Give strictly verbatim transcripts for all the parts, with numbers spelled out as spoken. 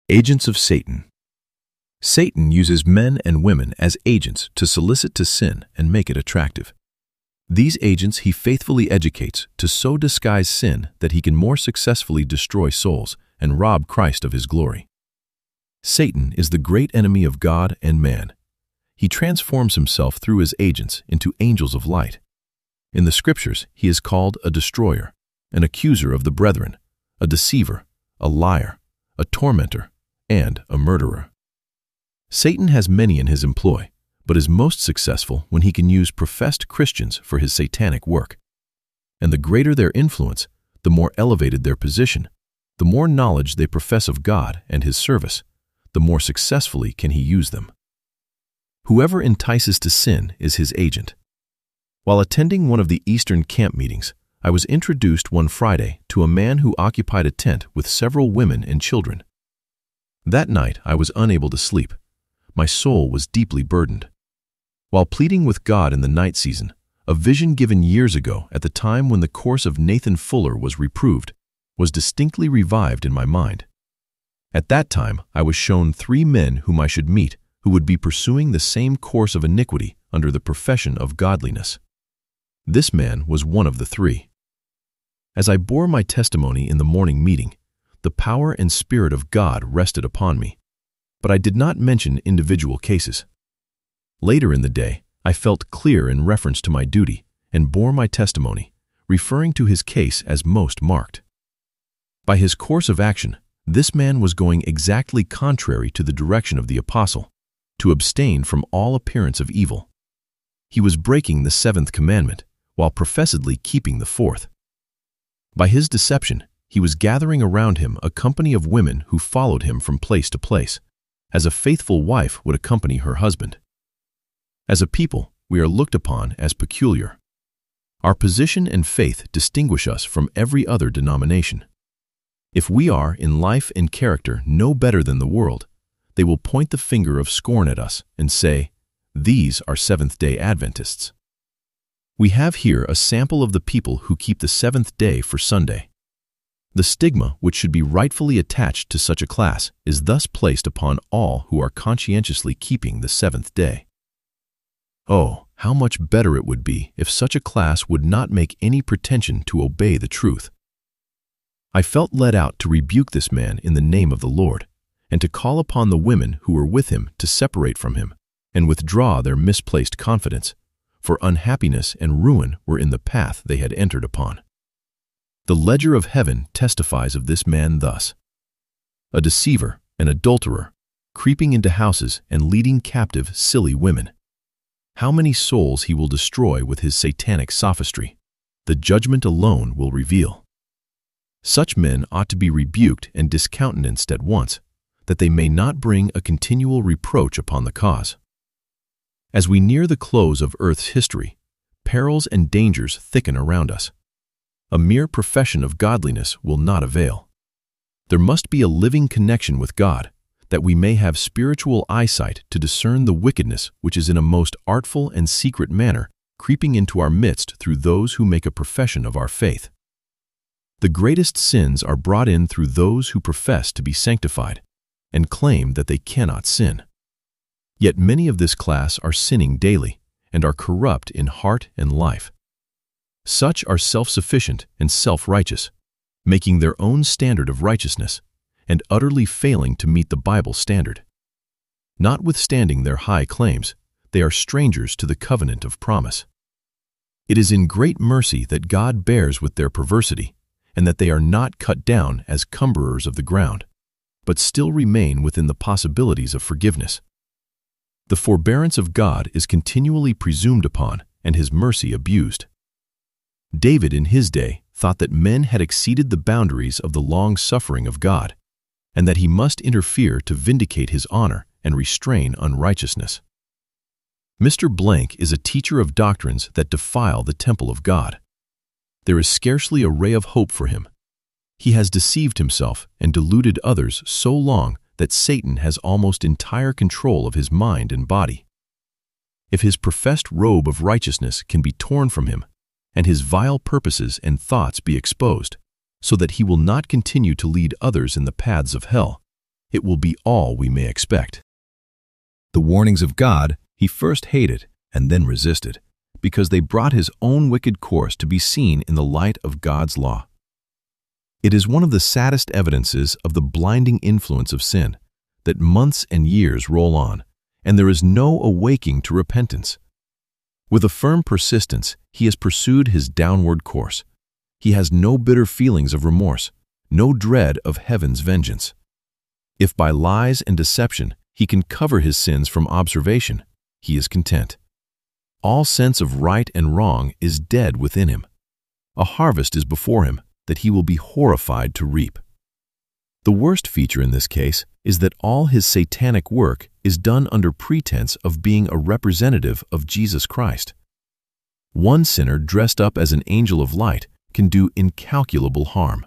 Agents of Satan. Satan uses men and women as agents to solicit to sin and make it attractive. These agents he faithfully educates to so disguise sin that he can more successfully destroy souls and rob Christ of his glory. Satan is the great enemy of God and man. He transforms himself through his agents into angels of light. In the scriptures, he is called a destroyer, an accuser of the brethren, a deceiver, a liar, a tormentor, and a murderer. Satan has many in his employ, but is most successful when he can use professed Christians for his satanic work. And the greater their influence, the more elevated their position, the more knowledge they profess of God and his service, the more successfully can he use them. Whoever entices to sin is his agent. While attending one of the Eastern camp meetings, I was introduced one Friday to a man who occupied a tent with several women and children. That night I was unable to sleep. My soul was deeply burdened. While pleading with God in the night season, a vision given years ago at the time when the course of Nathan Fuller was reproved was distinctly revived in my mind. At that time I was shown three men whom I should meet who would be pursuing the same course of iniquity under the profession of godliness. This man was one of the three. As I bore my testimony in the morning meeting, the power and Spirit of God rested upon me, but I did not mention individual cases. Later in the day, I felt clear in reference to my duty and bore my testimony, referring to his case as most marked. By his course of action, this man was going exactly contrary to the direction of the apostle, to abstain from all appearance of evil. He was breaking the seventh commandment, while professedly keeping the fourth. By his deception, he was gathering around him a company of women who followed him from place to place, as a faithful wife would accompany her husband. As a people, we are looked upon as peculiar. Our position and faith distinguish us from every other denomination. If we are, in life and character, no better than the world, they will point the finger of scorn at us and say, "These are Seventh-day Adventists." We have here a sample of the people who keep the seventh day for Sunday. The stigma which should be rightfully attached to such a class is thus placed upon all who are conscientiously keeping the seventh day. Oh, how much better it would be if such a class would not make any pretension to obey the truth. I felt led out to rebuke this man in the name of the Lord, and to call upon the women who were with him to separate from him and withdraw their misplaced confidence, for unhappiness and ruin were in the path they had entered upon. The ledger of heaven testifies of this man thus: a deceiver, an adulterer, creeping into houses and leading captive silly women. How many souls he will destroy with his satanic sophistry, the judgment alone will reveal. Such men ought to be rebuked and discountenanced at once, that they may not bring a continual reproach upon the cause. As we near the close of earth's history, perils and dangers thicken around us. A mere profession of godliness will not avail. There must be a living connection with God, that we may have spiritual eyesight to discern the wickedness which is in a most artful and secret manner creeping into our midst through those who make a profession of our faith. The greatest sins are brought in through those who profess to be sanctified and claim that they cannot sin. Yet many of this class are sinning daily and are corrupt in heart and life. Such are self-sufficient and self-righteous, making their own standard of righteousness and utterly failing to meet the Bible standard. Notwithstanding their high claims, they are strangers to the covenant of promise. It is in great mercy that God bears with their perversity, and that they are not cut down as cumberers of the ground, but still remain within the possibilities of forgiveness. The forbearance of God is continually presumed upon and his mercy abused. David in his day thought that men had exceeded the boundaries of the long-suffering of God, and that he must interfere to vindicate his honor and restrain unrighteousness. Mister Blank is a teacher of doctrines that defile the temple of God. There is scarcely a ray of hope for him. He has deceived himself and deluded others so long that Satan has almost entire control of his mind and body. If his professed robe of righteousness can be torn from him, and his vile purposes and thoughts be exposed, so that he will not continue to lead others in the paths of hell, it will be all we may expect. The warnings of God he first hated and then resisted, because they brought his own wicked course to be seen in the light of God's law. It is one of the saddest evidences of the blinding influence of sin that months and years roll on, and there is no awaking to repentance. With a firm persistence, he has pursued his downward course. He has no bitter feelings of remorse, no dread of heaven's vengeance. If by lies and deception he can cover his sins from observation, he is content. All sense of right and wrong is dead within him. A harvest is before him that he will be horrified to reap. The worst feature in this case is that all his satanic work is done under pretense of being a representative of Jesus Christ. One sinner dressed up as an angel of light can do incalculable harm.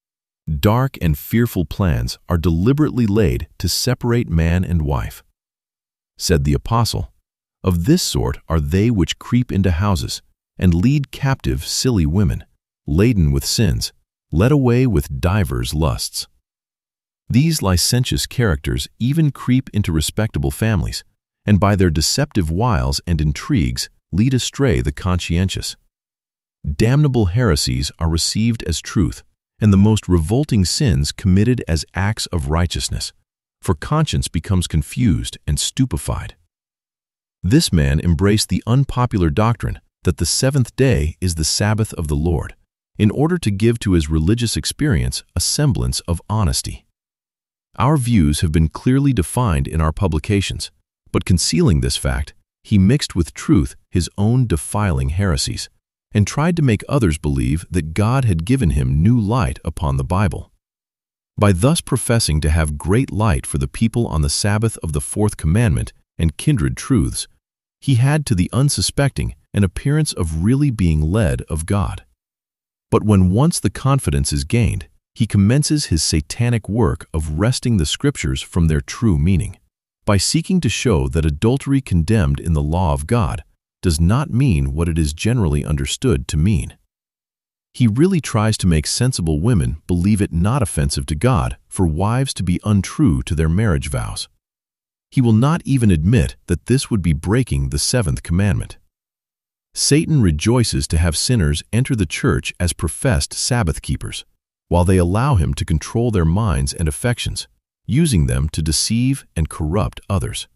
Dark and fearful plans are deliberately laid to separate man and wife. Said the apostle, "Of this sort are they which creep into houses, and lead captive silly women, laden with sins, led away with divers lusts." These licentious characters even creep into respectable families, and by their deceptive wiles and intrigues lead astray the conscientious. Damnable heresies are received as truth, and the most revolting sins committed as acts of righteousness, for conscience becomes confused and stupefied. This man embraced the unpopular doctrine that the seventh day is the Sabbath of the Lord, in order to give to his religious experience a semblance of honesty. Our views have been clearly defined in our publications, but concealing this fact, he mixed with truth his own defiling heresies, and tried to make others believe that God had given him new light upon the Bible. By thus professing to have great light for the people on the Sabbath of the fourth commandment and kindred truths, he had to the unsuspecting an appearance of really being led of God. But when once the confidence is gained, he commences his satanic work of wresting the Scriptures from their true meaning, by seeking to show that adultery condemned in the law of God does not mean what it is generally understood to mean. He really tries to make sensible women believe it not offensive to God for wives to be untrue to their marriage vows. He will not even admit that this would be breaking the seventh commandment. Satan rejoices to have sinners enter the church as professed Sabbath keepers, while they allow him to control their minds and affections, using them to deceive and corrupt others.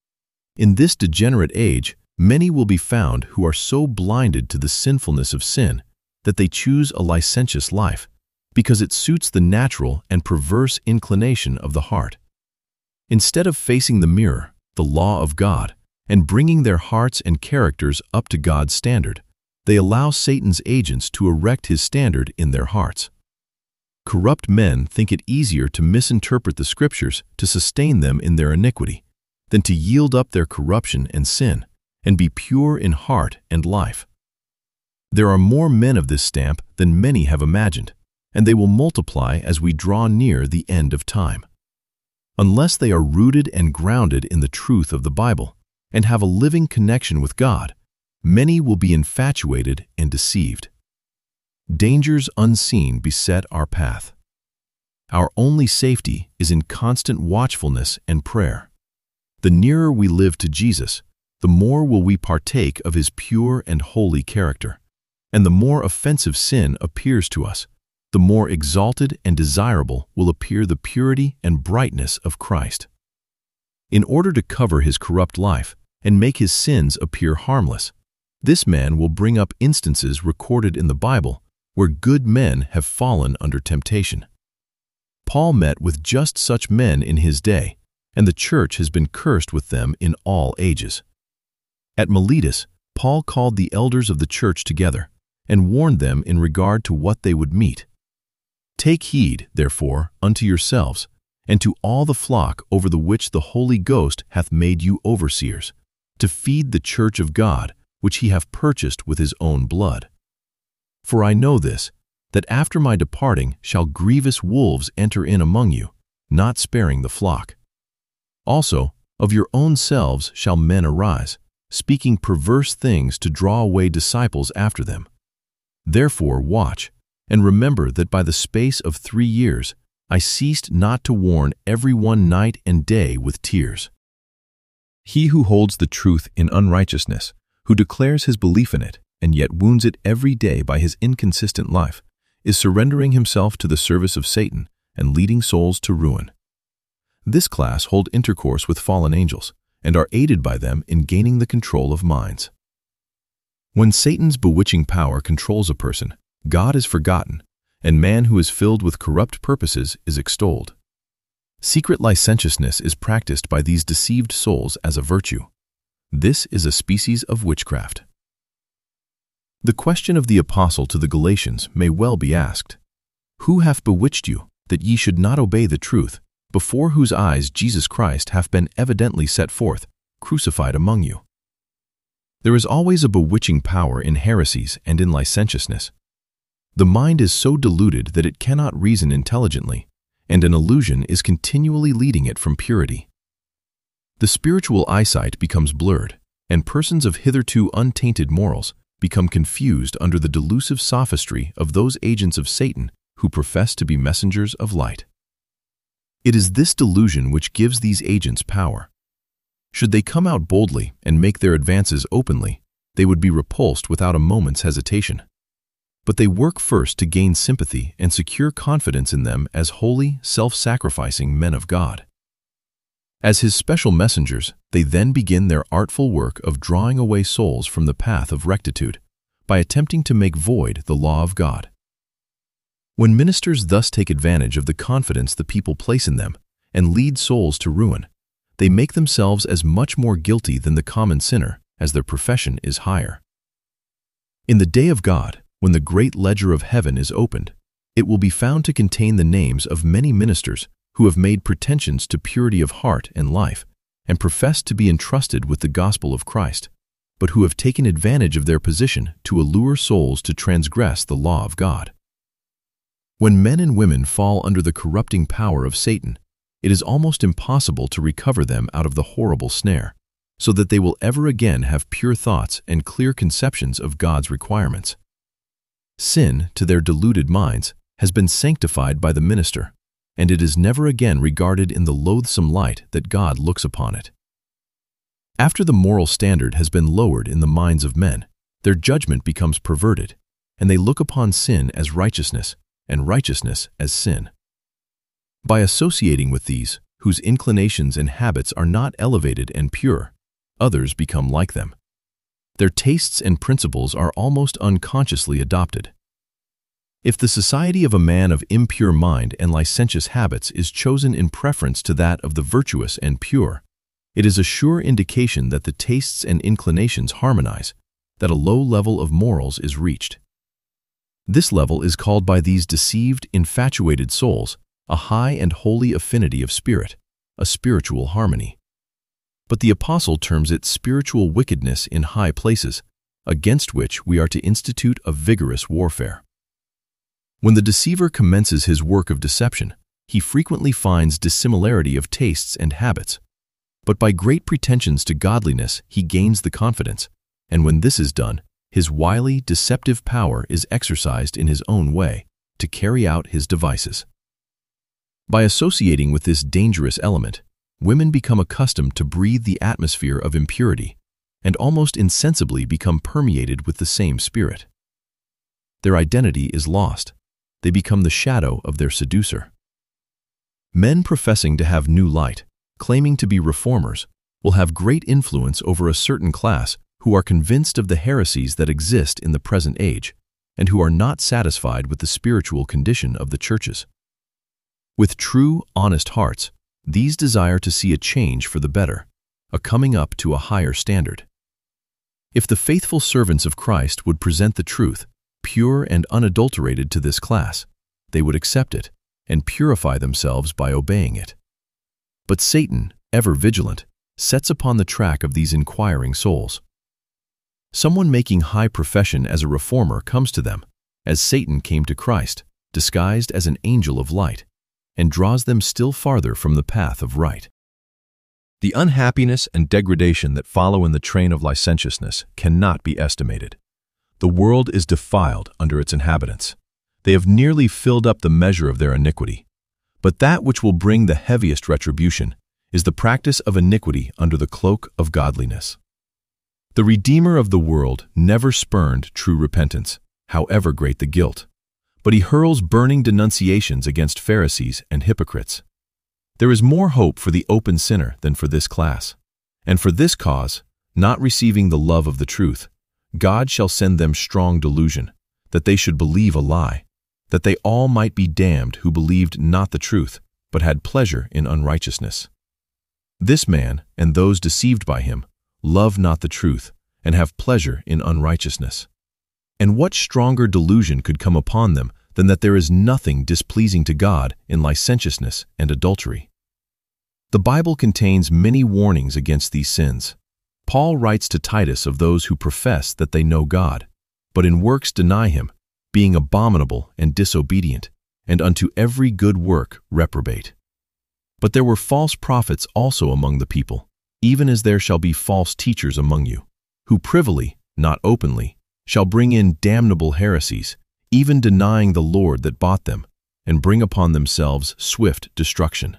In this degenerate age, many will be found who are so blinded to the sinfulness of sin that they choose a licentious life, because it suits the natural and perverse inclination of the heart. Instead of facing the mirror, the law of God, and bringing their hearts and characters up to God's standard, they allow Satan's agents to erect his standard in their hearts. Corrupt men think it easier to misinterpret the Scriptures to sustain them in their iniquity than to yield up their corruption and sin and be pure in heart and life. There are more men of this stamp than many have imagined, and they will multiply as we draw near the end of time. Unless they are rooted and grounded in the truth of the Bible and have a living connection with God, many will be infatuated and deceived. Dangers unseen beset our path. Our only safety is in constant watchfulness and prayer. The nearer we live to Jesus, the more will we partake of his pure and holy character, and the more offensive sin appears to us, the more exalted and desirable will appear the purity and brightness of Christ. In order to cover his corrupt life and make his sins appear harmless, this man will bring up instances recorded in the Bible where good men have fallen under temptation. Paul met with just such men in his day, and the church has been cursed with them in all ages. At Miletus, Paul called the elders of the church together and warned them in regard to what they would meet. "Take heed, therefore, unto yourselves, and to all the flock over the which the Holy Ghost hath made you overseers, to feed the church of God, which he hath purchased with his own blood. For I know this, that after my departing shall grievous wolves enter in among you, not sparing the flock. Also, of your own selves shall men arise, speaking perverse things to draw away disciples after them. Therefore watch, and remember that by the space of three years I ceased not to warn every one night and day with tears. He who holds the truth in unrighteousness, who declares his belief in it, and yet wounds it every day by his inconsistent life, is surrendering himself to the service of Satan and leading souls to ruin. This class hold intercourse with fallen angels and are aided by them in gaining the control of minds. When Satan's bewitching power controls a person, God is forgotten, and man who is filled with corrupt purposes is extolled. Secret licentiousness is practiced by these deceived souls as a virtue. This is a species of witchcraft. The question of the apostle to the Galatians may well be asked, "Who hath bewitched you, that ye should not obey the truth, before whose eyes Jesus Christ hath been evidently set forth, crucified among you?" There is always a bewitching power in heresies and in licentiousness. The mind is so deluded that it cannot reason intelligently, and an illusion is continually leading it from purity. The spiritual eyesight becomes blurred, and persons of hitherto untainted morals become confused under the delusive sophistry of those agents of Satan who profess to be messengers of light. It is this delusion which gives these agents power. Should they come out boldly and make their advances openly, they would be repulsed without a moment's hesitation. But they work first to gain sympathy and secure confidence in them as holy, self-sacrificing men of God. As his special messengers, they then begin their artful work of drawing away souls from the path of rectitude by attempting to make void the law of God. When ministers thus take advantage of the confidence the people place in them and lead souls to ruin, they make themselves as much more guilty than the common sinner as their profession is higher. In the day of God, when the great ledger of heaven is opened, it will be found to contain the names of many ministers who have made pretensions to purity of heart and life and profess to be entrusted with the gospel of Christ, but who have taken advantage of their position to allure souls to transgress the law of God. When men and women fall under the corrupting power of Satan, it is almost impossible to recover them out of the horrible snare, so that they will ever again have pure thoughts and clear conceptions of God's requirements. Sin, to their deluded minds, has been sanctified by the minister, and it is never again regarded in the loathsome light that God looks upon it. After the moral standard has been lowered in the minds of men, their judgment becomes perverted, and they look upon sin as righteousness, and righteousness as sin. By associating with these, whose inclinations and habits are not elevated and pure, others become like them. Their tastes and principles are almost unconsciously adopted. If the society of a man of impure mind and licentious habits is chosen in preference to that of the virtuous and pure, it is a sure indication that the tastes and inclinations harmonize, that a low level of morals is reached. This level is called by these deceived, infatuated souls a high and holy affinity of spirit, a spiritual harmony. But the apostle terms it spiritual wickedness in high places, against which we are to institute a vigorous warfare. When the deceiver commences his work of deception, he frequently finds dissimilarity of tastes and habits, but by great pretensions to godliness he gains the confidence, and when this is done, his wily, deceptive power is exercised in his own way to carry out his devices. By associating with this dangerous element, women become accustomed to breathe the atmosphere of impurity and almost insensibly become permeated with the same spirit. Their identity is lost. They become the shadow of their seducer. Men professing to have new light, claiming to be reformers, will have great influence over a certain class who are convinced of the heresies that exist in the present age and who are not satisfied with the spiritual condition of the churches. With true, honest hearts, these desire to see a change for the better, a coming up to a higher standard. If the faithful servants of Christ would present the truth, pure and unadulterated, to this class, they would accept it and purify themselves by obeying it. But Satan, ever vigilant, sets upon the track of these inquiring souls. Someone making high profession as a reformer comes to them, as Satan came to Christ, disguised as an angel of light, and draws them still farther from the path of right. The unhappiness and degradation that follow in the train of licentiousness cannot be estimated. The world is defiled under its inhabitants. They have nearly filled up the measure of their iniquity. But that which will bring the heaviest retribution is the practice of iniquity under the cloak of godliness. The Redeemer of the world never spurned true repentance, however great the guilt, but he hurls burning denunciations against Pharisees and hypocrites. There is more hope for the open sinner than for this class, and for this cause, not receiving the love of the truth, God shall send them strong delusion, that they should believe a lie, that they all might be damned who believed not the truth, but had pleasure in unrighteousness. This man, and those deceived by him, love not the truth, and have pleasure in unrighteousness. And what stronger delusion could come upon them than that there is nothing displeasing to God in licentiousness and adultery? The Bible contains many warnings against these sins. Paul writes to Titus of those who profess that they know God, but in works deny him, being abominable and disobedient, and unto every good work reprobate. But there were false prophets also among the people, even as there shall be false teachers among you, who privily, not openly, shall bring in damnable heresies, even denying the Lord that bought them, and bring upon themselves swift destruction.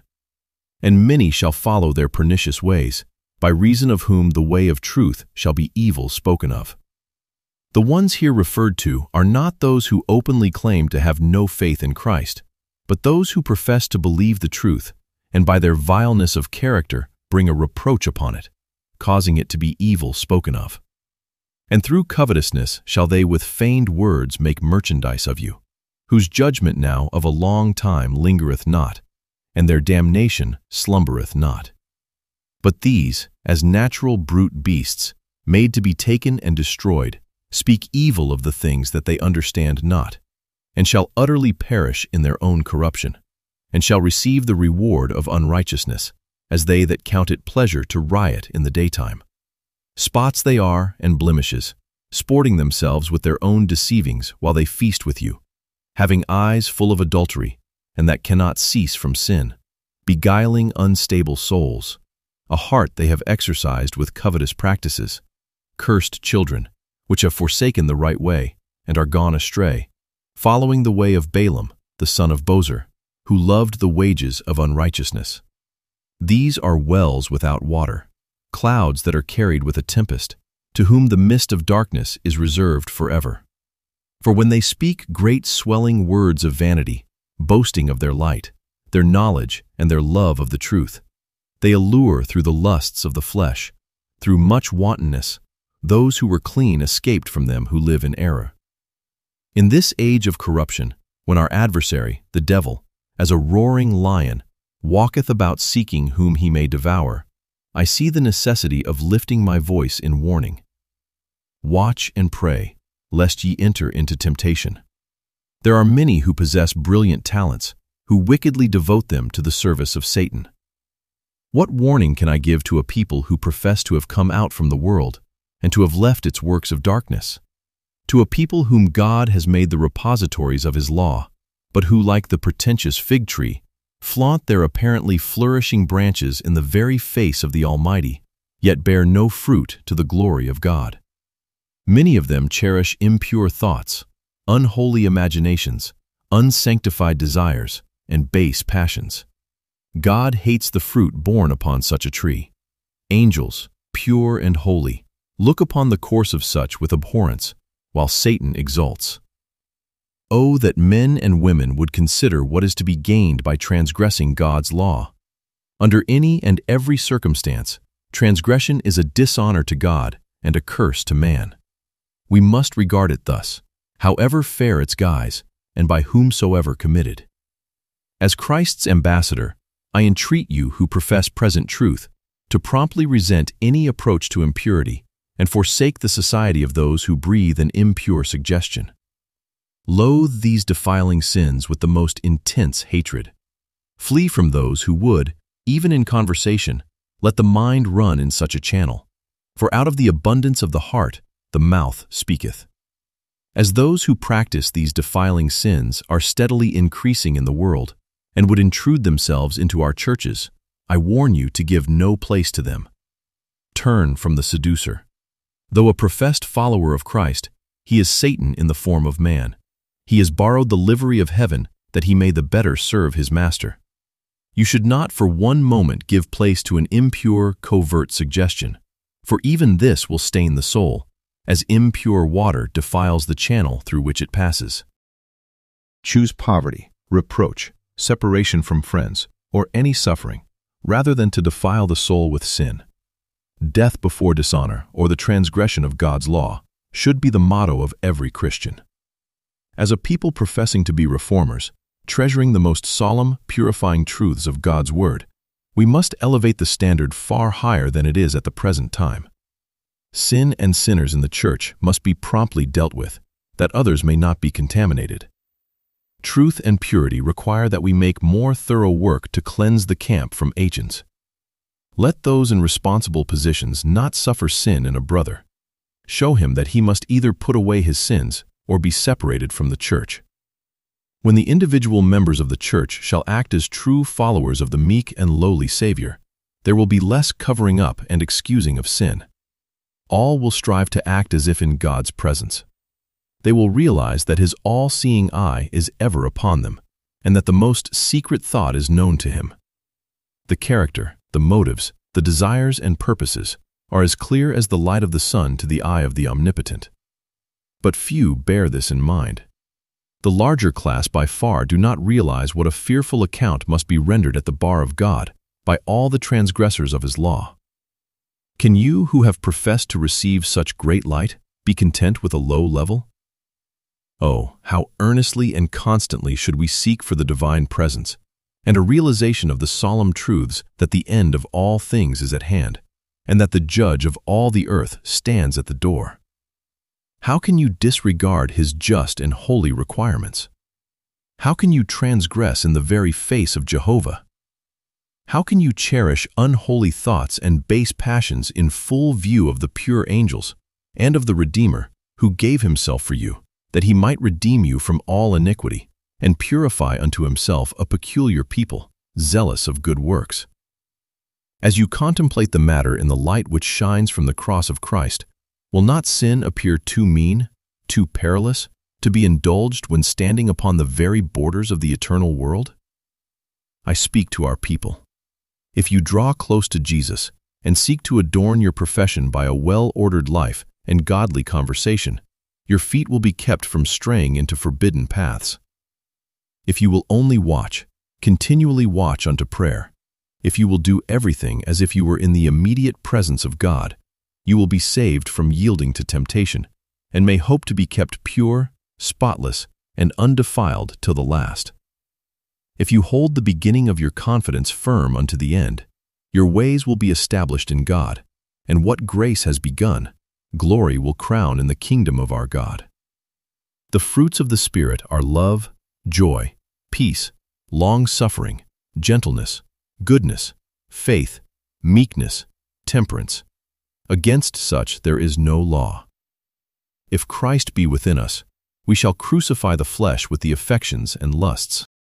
And many shall follow their pernicious ways, by reason of whom the way of truth shall be evil spoken of. The ones here referred to are not those who openly claim to have no faith in Christ, but those who profess to believe the truth, and by their vileness of character bring a reproach upon it, causing it to be evil spoken of. And through covetousness shall they with feigned words make merchandise of you, whose judgment now of a long time lingereth not, and their damnation slumbereth not. But these, as natural brute beasts, made to be taken and destroyed, speak evil of the things that they understand not, and shall utterly perish in their own corruption, and shall receive the reward of unrighteousness, as they that count it pleasure to riot in the daytime. Spots they are and blemishes, sporting themselves with their own deceivings while they feast with you, having eyes full of adultery, and that cannot cease from sin, beguiling unstable souls, a heart they have exercised with covetous practices, cursed children, which have forsaken the right way, and are gone astray, following the way of Balaam, the son of Bosor, who loved the wages of unrighteousness. These are wells without water, clouds that are carried with a tempest, to whom the mist of darkness is reserved forever. For when they speak great swelling words of vanity, boasting of their light, their knowledge, and their love of the truth, they allure through the lusts of the flesh, through much wantonness, those who were clean escaped from them who live in error. In this age of corruption, when our adversary, the devil, as a roaring lion, walketh about seeking whom he may devour, I see the necessity of lifting my voice in warning. Watch and pray, lest ye enter into temptation. There are many who possess brilliant talents, who wickedly devote them to the service of Satan. What warning can I give to a people who profess to have come out from the world, and to have left its works of darkness? To a people whom God has made the repositories of his law, but who, like the pretentious fig tree, flaunt their apparently flourishing branches in the very face of the Almighty, yet bear no fruit to the glory of God. Many of them cherish impure thoughts, unholy imaginations, unsanctified desires, and base passions. God hates the fruit borne upon such a tree. Angels, pure and holy, look upon the course of such with abhorrence, while Satan exults. Oh, that men and women would consider what is to be gained by transgressing God's law. Under any and every circumstance, transgression is a dishonor to God and a curse to man. We must regard it thus, however fair its guise, and by whomsoever committed. As Christ's ambassador, I entreat you who profess present truth to promptly resent any approach to impurity and forsake the society of those who breathe an impure suggestion. Loathe these defiling sins with the most intense hatred. Flee from those who would, even in conversation, let the mind run in such a channel, for out of the abundance of the heart the mouth speaketh. As those who practice these defiling sins are steadily increasing in the world and would intrude themselves into our churches, I warn you to give no place to them. Turn from the seducer. Though a professed follower of Christ, he is Satan in the form of man. He has borrowed the livery of heaven that he may the better serve his master. You should not for one moment give place to an impure, covert suggestion, for even this will stain the soul, as impure water defiles the channel through which it passes. Choose poverty, reproach, separation from friends, or any suffering, rather than to defile the soul with sin. Death before dishonor, or the transgression of God's law, should be the motto of every Christian. As a people professing to be reformers, treasuring the most solemn, purifying truths of God's Word, we must elevate the standard far higher than it is at the present time. Sin and sinners in the church must be promptly dealt with, that others may not be contaminated. Truth and purity require that we make more thorough work to cleanse the camp from agents. Let those in responsible positions not suffer sin in a brother. Show him that he must either put away his sins or be separated from the church. When the individual members of the church shall act as true followers of the meek and lowly Savior, there will be less covering up and excusing of sin. All will strive to act as if in God's presence. They will realize that His all-seeing eye is ever upon them, and that the most secret thought is known to Him. The character, the motives, the desires and purposes are as clear as the light of the sun to the eye of the Omnipotent. But few bear this in mind. The larger class by far do not realize what a fearful account must be rendered at the bar of God by all the transgressors of His law. Can you, who have professed to receive such great light, be content with a low level? Oh, how earnestly and constantly should we seek for the divine presence, and a realization of the solemn truths that the end of all things is at hand, and that the Judge of all the earth stands at the door. How can you disregard His just and holy requirements? How can you transgress in the very face of Jehovah? How can you cherish unholy thoughts and base passions in full view of the pure angels and of the Redeemer who gave Himself for you, that He might redeem you from all iniquity and purify unto Himself a peculiar people, zealous of good works? As you contemplate the matter in the light which shines from the cross of Christ, will not sin appear too mean, too perilous, to be indulged when standing upon the very borders of the eternal world? I speak to our people. If you draw close to Jesus and seek to adorn your profession by a well-ordered life and godly conversation, your feet will be kept from straying into forbidden paths. If you will only watch, continually watch unto prayer, if you will do everything as if you were in the immediate presence of God, you will be saved from yielding to temptation, and may hope to be kept pure, spotless, and undefiled till the last. If you hold the beginning of your confidence firm unto the end, your ways will be established in God, and what grace has begun, glory will crown in the kingdom of our God. The fruits of the Spirit are love, joy, peace, long-suffering, gentleness, goodness, faith, meekness, temperance. Against such there is no law. If Christ be within us, we shall crucify the flesh with the affections and lusts.